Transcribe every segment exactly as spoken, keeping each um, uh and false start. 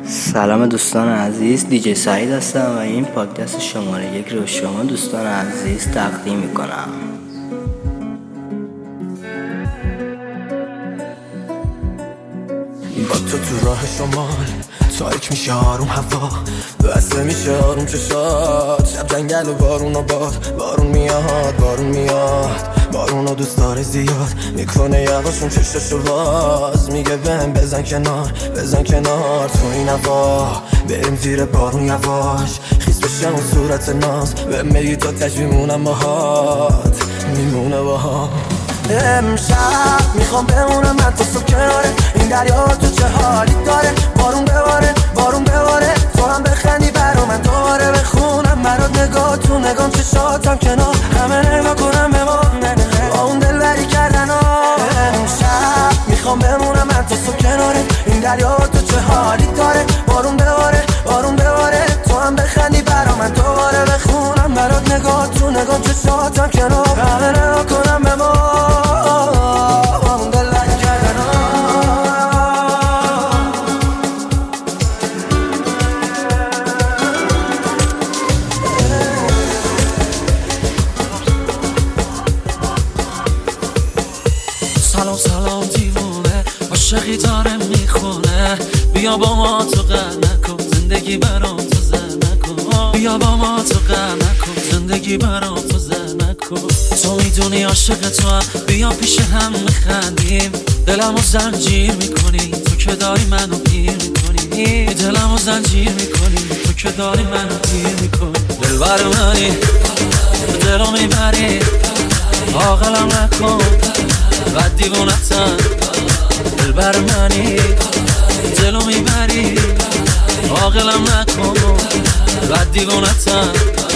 سلام دوستان عزیز، دیجی سعید هستم و این پادکست شماره یک رو شما دوستان عزیز تقدیم میکنم. با تو تو راه شمال تاریک میشه آروم هوا، بسته میشه آروم چشات، شب جنگل و بارون و باد، بارون میاد بارون میاد بارون و دوست داره زیاد، میکنه یواشون چششو باز، میگه بهم بزن کنار بزن کنار تو این هوا، بریم زیر بارون یواش، خیس بشم و صورت ناز، بهم میگی تو تش میمونم باهات میمونه باهات. امشب میخوام بمونم من تو صبح کناره این دریا، تو چه حالی داره، بارون بباره بارون بباره، تو هم بخندی برا من دوباره بخونم برات، نگاه تو نگام چشاتم کنار همه نگاه کنم به ما با اون دل بری کردن ها. امشب میخوام بمونم من تو صبح کناره این دریا، تو چه حالی داره، بارون بباره بارون بباره، تو هم بخندی برا من دوباره بخونم برات، نگاه تو نگام چشاتم کنار همه نگاه کنم به ما با اون دل بری کردن ها. سلام سلام دیوونه عاشقی داره میخونه، بیا با ما تو غم نکن زندگی برام تو زن نکن، بیا با ما تو غم نکن زندگی برام تو زن نکن، تو میدونی عاشق تو هم، بیا پیش هم میخندیم، دلمو زنجیر میکنی تو که داری منو پیر میکنی، دلمو زنجیر میکنی تو که داری منو پیر میکنی، دلبر منی دلو میبری عاقلم نکن بد دیوونتم، دلبر منی دلو میبری عاقلم نکن بد دیوونتم.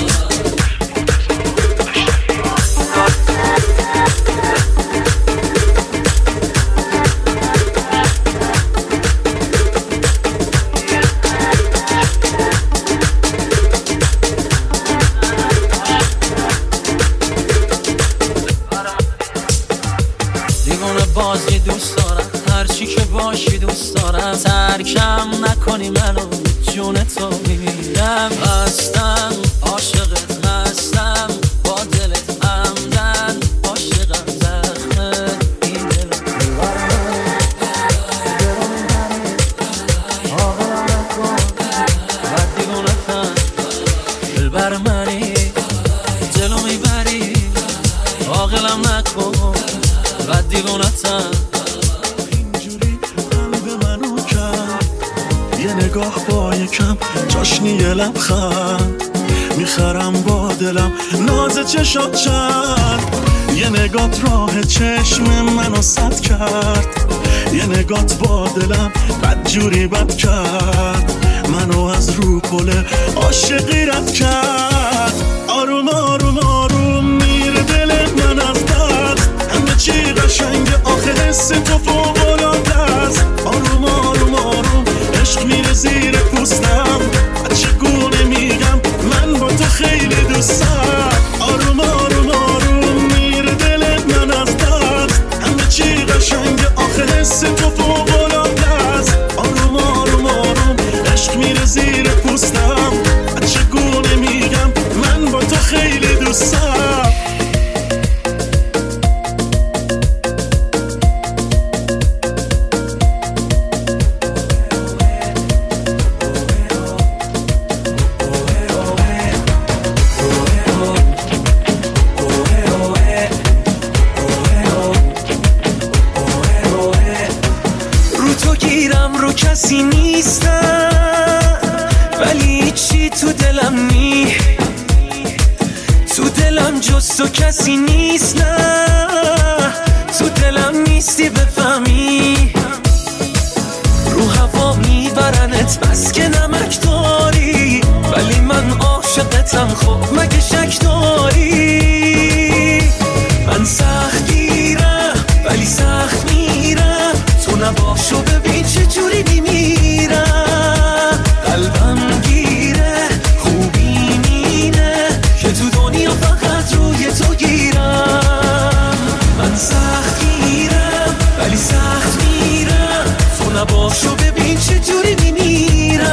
بازی دوست دارم هرچی که باشی دوست دارم، ترکم نکنی منو جون تو میمیرم، هستم عاشقت هستم با دلت همدن، عاشقم زخم این دل عاقلم نکن بد دیوونتم، دلبر منی دلو میبری عاقلم نکن بد دیوونتم. اینجوری قلب منو کرد یه نگاه با یکم جاشنی یه لبخند، میخرم با دلم ناز چشات چند، یه نگات راه چشم منو سد کرد، یه نگات با دلم بد جوری بد کرد، منو از رو پله عاشقی رد کرد، آروم آروم آروم میره دل من از دست، همه چی قشنگه آخه حس تو فوق‌العاده است، آروم آروم آروم عشق میره زیر پوستم، چگونه میگم من با تو خیلی دوستم، آروم آروم آروم میره دل من از دست، همه چی قشنگه آخه حس تو فوق‌العاده است، آروم آروم آروم عشق میره زیر پوستم، چگونه میگم من با تو خیلی دوستم. کسی نیستم ولی چی تو دلم نی، تو دلم جز تو کسی نیست، نه تو دلم نیستی بفهمی، رو هوا میبرنت بس که نمک داری، ولی من عاشقتم خب مگه شک داری، من سخت گیرم ولی سخت میرم، تو نباشو ببین چه جوری میمیرم، قلبم گیره خوبی مینه که تو دنیا فقط روی تو گیرم، من سخت گیرم ولی سخت میرم، تو نباشو ببین چه جوری میمیرم.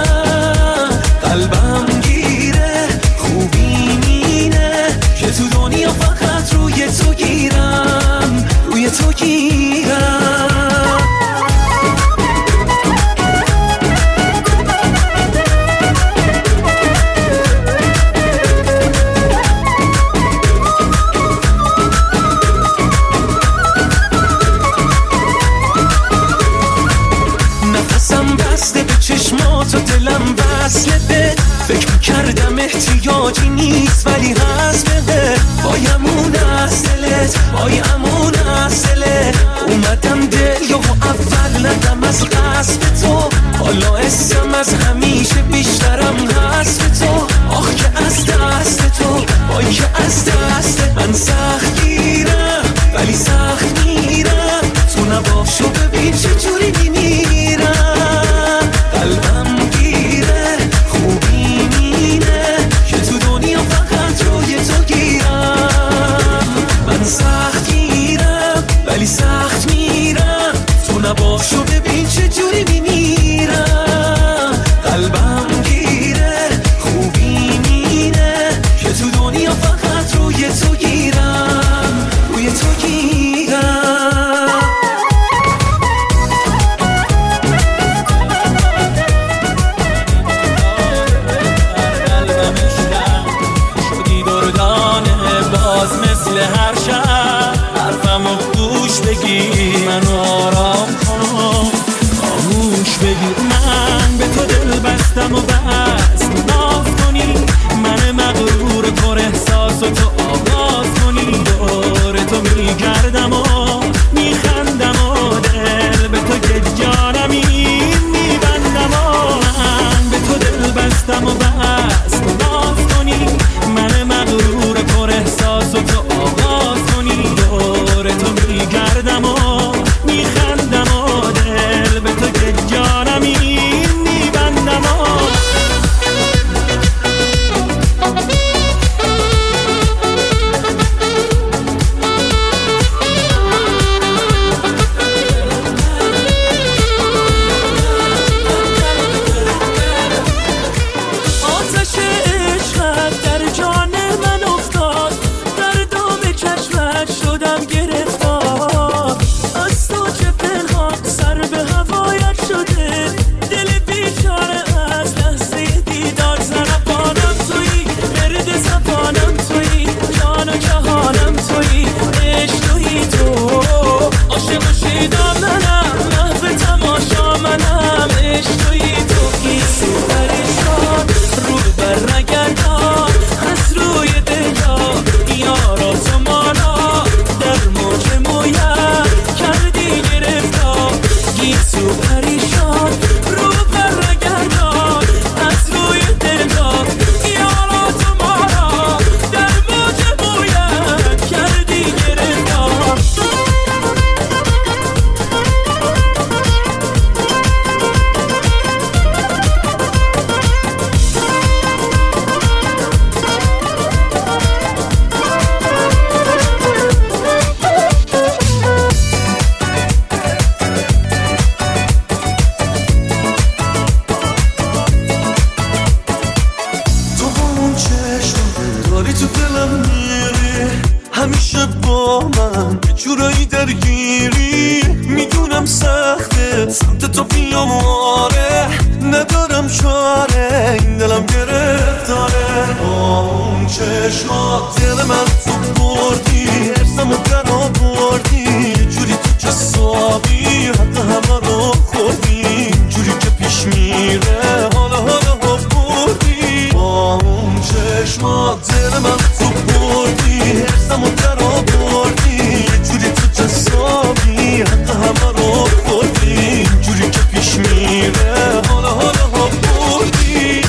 وصل بهت. فکر میکردم احتیاجی نیست ولی هست بهت. بایمون از دلت بایمون از دلت. اومدم دل یهو اول ندم از قصد تو. حالا اسم از همیشه بیشترم هست به تو. آخ که از دست تو وای که از دست من سخت گیرم ولی سخت میرم. تو نباشو ببین چجوری میمیرم. قلبم گیره خوبی مینه که تو دنیا فقط روی تو گیرم. من سخت گیرم ولی سخت میرم. تو نباشو ببین چجوری میمیرم. قلبم گیره خوبی مینه که تو دنیا فقط روی تو گیرم روی تو گیرم. شدی دردانه باز مثل هر شب. حرفمو گوش بگیر منو آرام کن خاموش بگیر. من به تو دل بستم و بس ناز کنی. من مغرور پر احساس و تو آغاز کنی. دور تو میگردم و میخندم و دل به تو که جانمی میبندم و من به تو دل بستم و بس ناز کنی. من مغرور پر احساس و تو آغاز کنی. دور تو میگردم و میخندم و دل به تو که جانمی میبندم و آتش عشقت در جان من افتاد. در دام چشمت شدم گرفتار. از تو چه پنهان سر به هوایت شده. دل بیچاره از لحظه دیدار زنبانم تویی. مرد زبانم تویی. جان و جهانم تویی. عشق تویی تو. عاشق و شیدا منم. محو تماشا منم. عشق تویی تو. گیسو پریشان رو بر نگردان از روی دلا. یارا تو مانا در موج مویم کردی گرفتار. گیسو پریشان رو بر نگردان از روی دلا. یارا تو مانا در موج مویم کردی گرفتار. تو با اون چشم داری تو دلم میری. همیشه با من یه جورایی درگیری. میدونم سخته سمت تو بیام آره. ندارم چاره این دلم گرفتاره. با اون چشمات دل من تو بردی. ارزم و در آوردی. یه جوری تو جسابی حتی همه رو خوردی. جوری که پیش میره حالا حالا بردی. با اون چشمات دل من تو بردی. ارزم و در آوردی. یه جوری تو جسابی حتی همه رو خوردی. جوری که پیش میره حالا حالا بردی.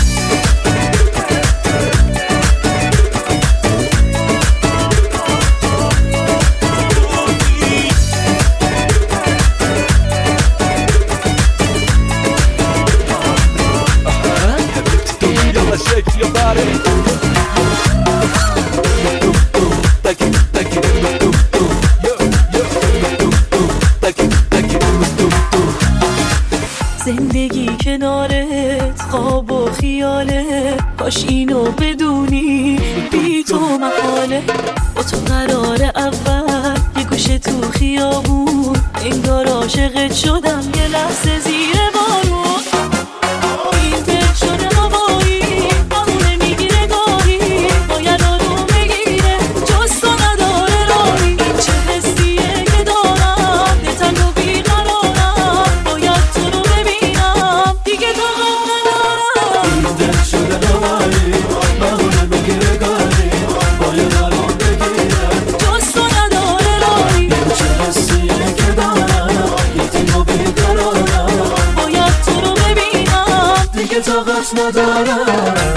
زندگی کنارت خواب و خیاله. کاش اینو بدونی بی تو محاله. با تو قرار اول یه گوشه تو خیابون. انگار عاشقت شدم یه لحظه زیر بارون. این دل شده هوایی بمونه میگیره گاهی. باید آروم بگیره جز تو نداره راهی. چه حسیه که دارم دلتنگ و بیقرارم. باید تو رو ببینم دیگه تو غم ندارم. برات ندارم.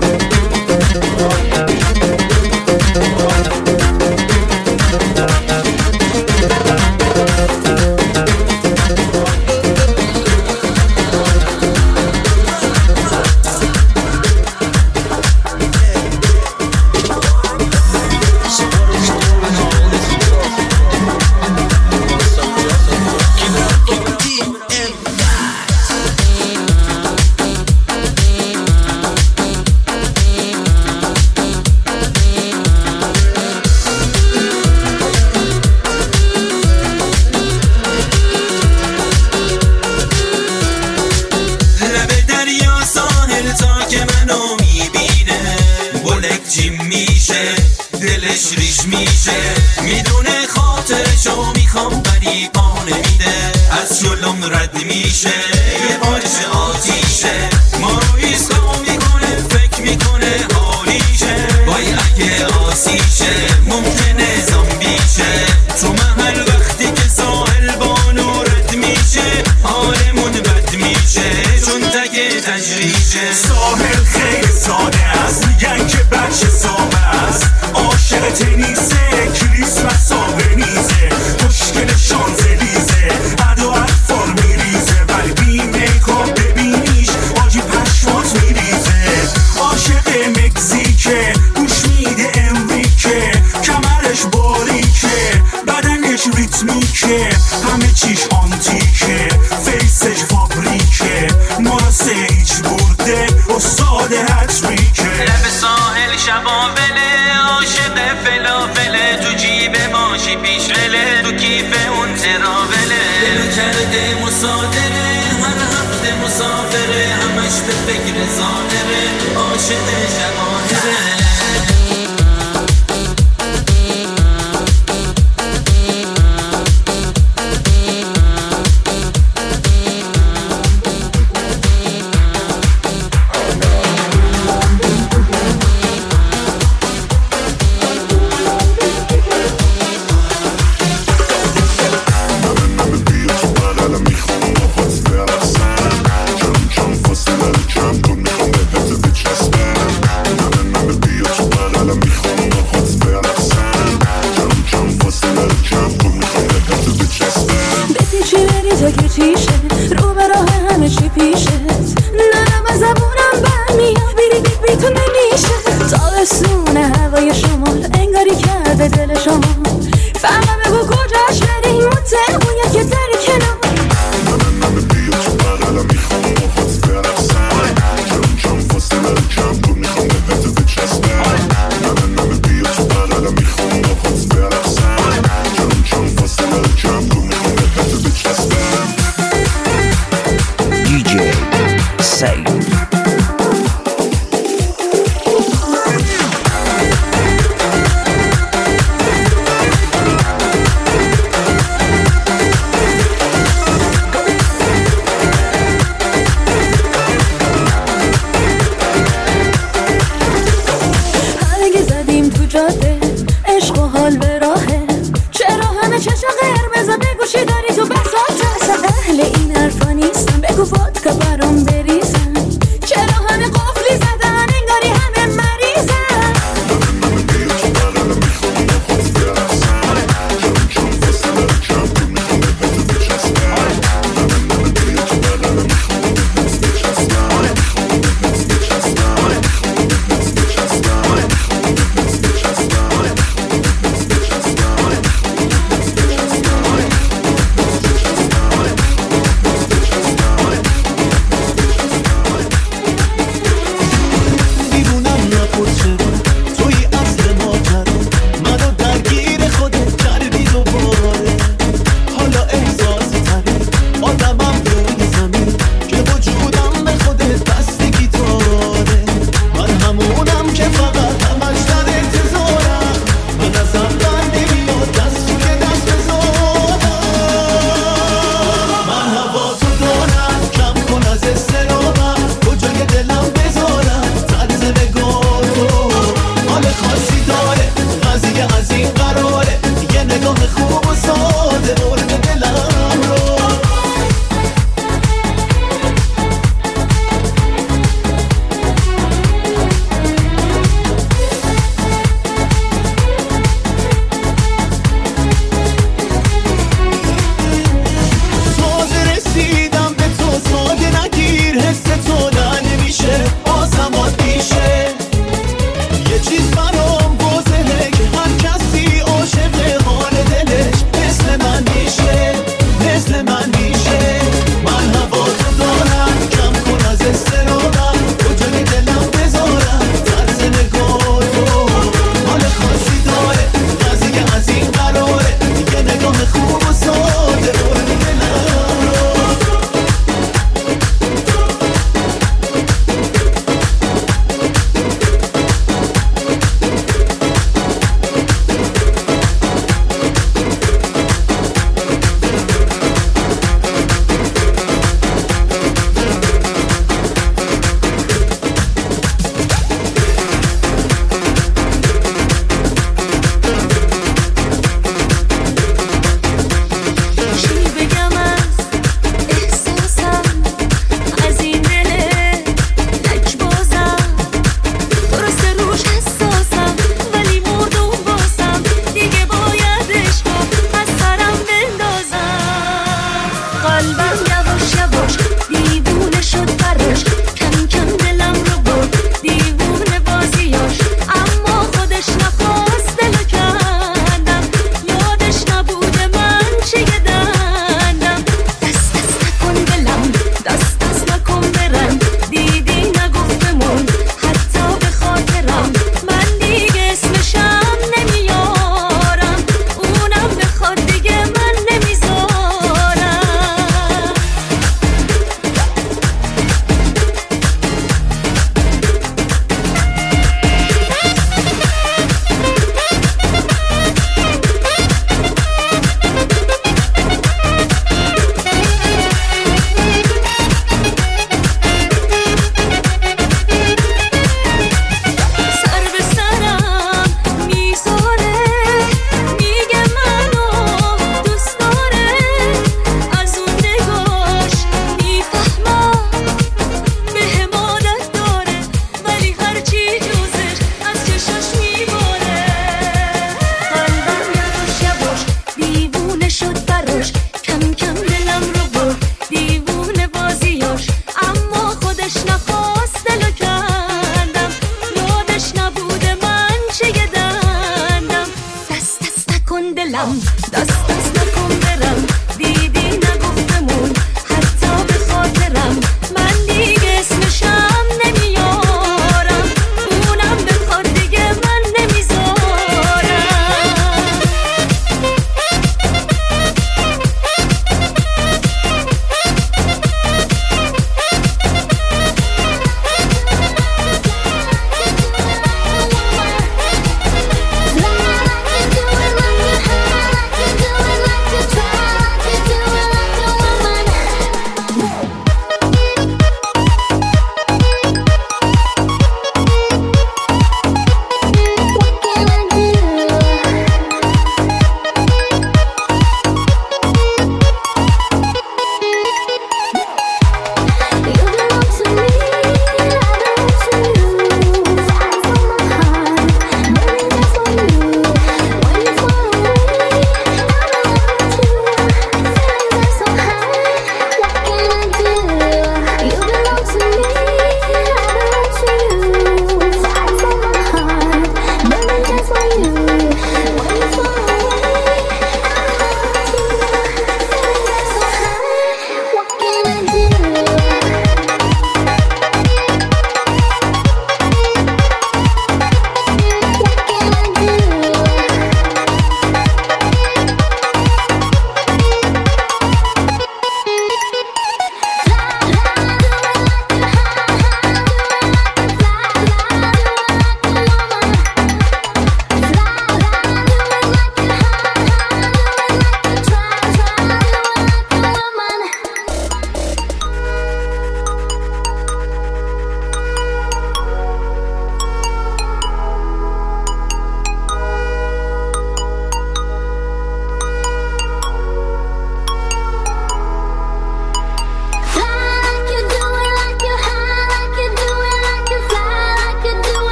دلش ریش میشه، میدونه خاطرشو میخوام ولی پا نمیده، از جلوم رد میشه، یه بارش آتیشه، ما رو ایسکا میکنه، فکر میکنه حالیشه، وای اگه آسیشه ممکنه زامبیشه، تو محل وقتی که ساحل بانو رد میشه حالمون بد میشه، چون تگه تجریشه. ساحل خیلی ساده است، میگن که بچه سامه است، عاشق تنیسه، کریسمس آبنیزه، مشکل شانزلیزه، عدو اطفال میریزه، ولی بی میکاپ ببینیش آجی پشمات میریزه، عاشق مکزیکه، گوش میده امریکه، کمرش باریکه، بدنش ریتمیکه، همه چیش آنتیکه، فیسش فابریکه، مراسه هیچ برده استاد هتریکه، لب ساحل شباوله، عاشق فلافله، تو جیب ماشی پیش رله، تو کیف اون تراوله، دلو کرده مصادره، هر هفته مسافره، همش به فکر ظاهره، عاشق جواهره. رو به راه همه چی پیشت، ننم از زبونم برمیاد، بیری بی بی تو نمیشه، تابستونه هوای شمال انگاری کرده دل شما، فهمم بگو کجاش بریم اون تهمونه که داری کنار. عشق و حال به راهه، چرا همه چشم قرمز بگوشی داری تو بساط، اصلا اهل این حرفا نیستم، بگو ودکا برام بریزم، چرا همه قفلی زدن انگاری همه مریضن.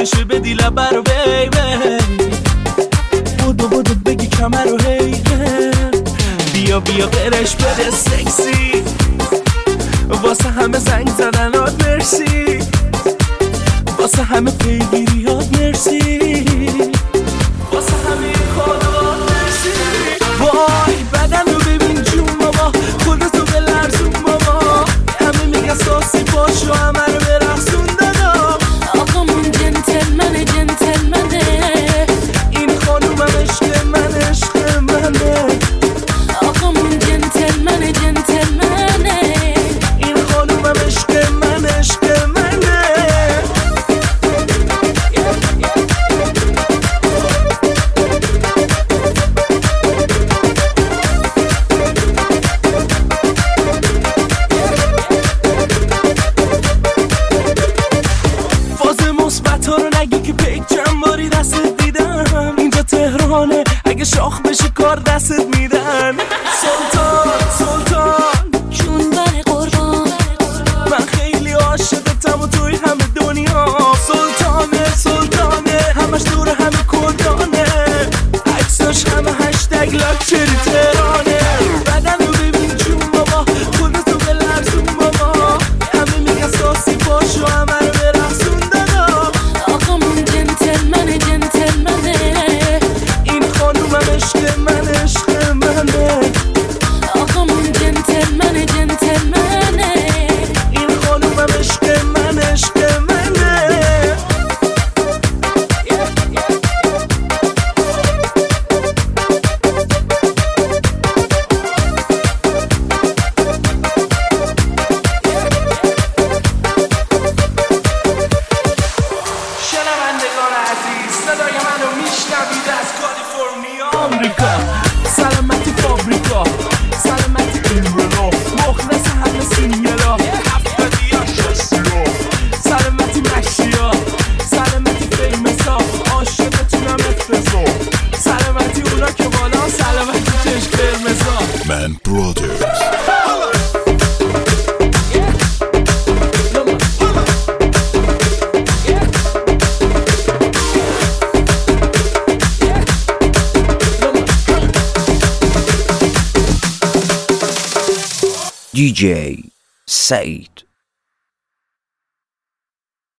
بشه به دیل برو بیبی بودو بودو بگی کمر رو هی بیا بیا قرش بده سکسی واسه همه زنگ زدنات مرسی واسه همه پیگیریات مرسی واسه همه کادوات مرسی وای بدن رو ببین جون بابا خودتو به لرزون بابا همه میگه ساسی پاشو همه رو برقصون دادا آقامون جنتلمنه جنتلمنه این خانومم عشق من عشق منه آقامون جنتلمنه جنتلمنه این خانومم عشق من عشق منه اگه شاخ بشه کار دستت میدن سلطان سلطان جون بر قربان من خیلی عاشقتم و توی همه دنیا سلطانه سلطانه همش دور همه کردانه عکساش همه هشتگ لاکچری تهرانه بدن رو ببین جون بابا خودتو به لرزون بابا همه میگه ساسی پاشو همه رو برقصون دادا آقامون جنتلمنه جنتلمنه عشق من عشق منه آقامون جنتلمنه جنتلمنه این خانومم عشق من عشق منه شنوندگان عزیز صدای منو میشنوید از کالیفرنیا آمریکا سلامتی فابریکا سلامتی ایمرلا مخلص همه سینگلا هفتادی ها شستیا سلامتی مشیا سلامتی فیمسا عاشقتونم افرزا سلامتی اونا که بالا سلامتی چشم قرمزا من برادرز دی جی سعید